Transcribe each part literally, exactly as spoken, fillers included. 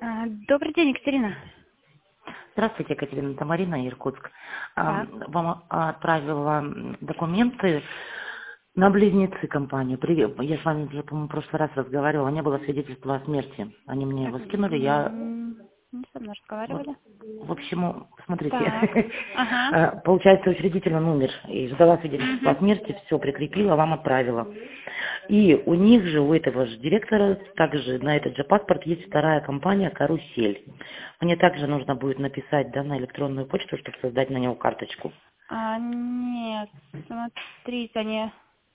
А, Добрый день, Екатерина. Здравствуйте, Екатерина, это Марина, Иркутск. А, Так. Вам отправила м, документы на близнецы компании. Привет. Я с вами уже, по-моему, в прошлый раз разговаривала, не было свидетельства о смерти. Они мне его скинули, я М, Не со мной вот, разговаривали. в общем, Так. смотрите, Ага. э, получается, учредитель он умер, и ждала свидетельства о Мгм. смерти, все прикрепила, вам отправила. И у них же, у этого же директора, также на этот же паспорт есть вторая компания «Карусель». Мне также нужно будет написать, да, на электронную почту, чтобы создать на него карточку. А, нет, смотрите, они,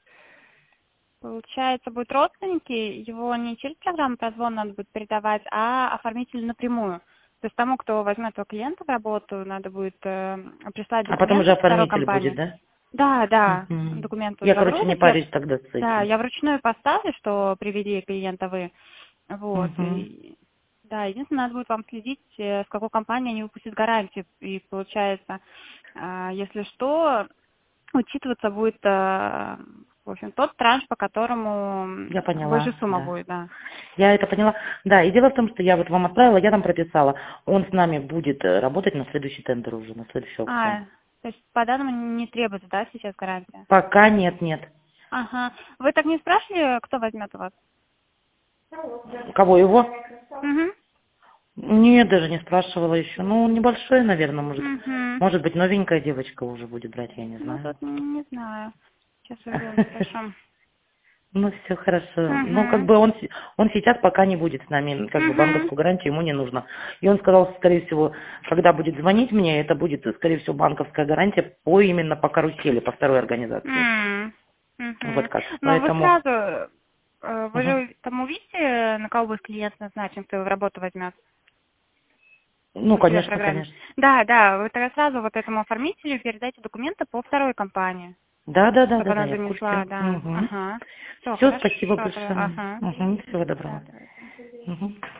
получается, будут родственники, его не через программу прозвон надо будет передавать, а оформителю напрямую. То есть тому, кто возьмет этого клиента в работу, надо будет э, прислать А потом уже документы второй оформитель будет, компании. да? Да, да, Мгм. документы Я, уже короче, не обработать. Я, парюсь тогда с да, этим. я вручную поставлю, что привели клиента вы. Вот. Мгм. И, да, единственное, надо будет вам следить, э, в какой компании они выпустят гарантию. И получается, а, если что, учитываться будет, э, в общем, тот транш, по которому Я м, больше поняла, сумма да. будет, да. Я это поняла. Да, и дело в том, что я вот вам отправила, я там прописала. Он с нами будет э, работать на следующий тендер уже, на следующий аукцион. А, то есть по данному не требуется, да, сейчас гарантия? Пока нет, нет. Ага. Вы так не спрашивали, кто возьмет у вас? Кого его? Угу. Нет, даже не спрашивала еще. Ну, он небольшой, наверное, может. Угу. Может быть, новенькая девочка уже будет брать, я не Ну, знаю. тут не знаю. Сейчас уже спрошу. Ну, все хорошо. Ну, как Угу. бы он, с- он сейчас пока не будет с нами, как бы Угу. банковскую гарантию ему не нужно. И он сказал, скорее всего, когда будет звонить мне, это будет, скорее всего, банковская гарантия по именно по карусели, по второй организации. М, Вот мгм. как. Но вы Поэтому, сразу, э, вы мгм. же там увидите, на кого будет клиент назначен, кто его в работу возьмет Ну, у себя в конечно, программе? конечно. Да, да, вы тогда сразу вот этому оформителю передайте документы по второй компании, Да, да, да, чтобы да, да, она я в занесла, курсе. да. Угу. Ага. Все, Все, спасибо хорошо, тогда, большое. ага. Угу. Всего Да, доброго. давайте. Угу.